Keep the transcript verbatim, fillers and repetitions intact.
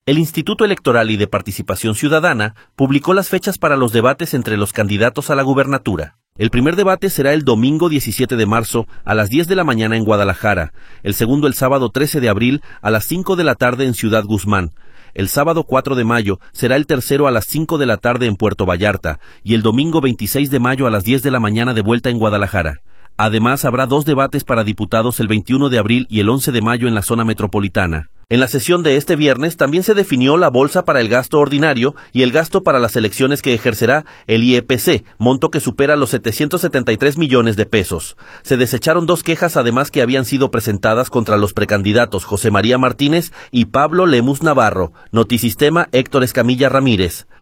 El Instituto Electoral y de Participación Ciudadana publicó las fechas para los debates entre los candidatos a la gubernatura. El primer debate será el domingo diecisiete de marzo a las diez de la mañana en Guadalajara, el segundo el sábado trece de abril a las cinco de la tarde en Ciudad Guzmán. El sábado cuatro de mayo será el tercero a las cinco de la tarde en Puerto Vallarta y el domingo veintiséis de mayo a las diez de la mañana de vuelta en Guadalajara. Además, habrá dos debates para diputados el veintiuno de abril y el once de mayo en la zona metropolitana. En la sesión de este viernes también se definió la bolsa para el gasto ordinario y el gasto para las elecciones que ejercerá el I E P C, monto que supera los setecientos setenta y tres millones de pesos. Se desecharon dos quejas además que habían sido presentadas contra los precandidatos José María Martínez y Pablo Lemus Navarro. Notisistema, Héctor Escamilla Ramírez.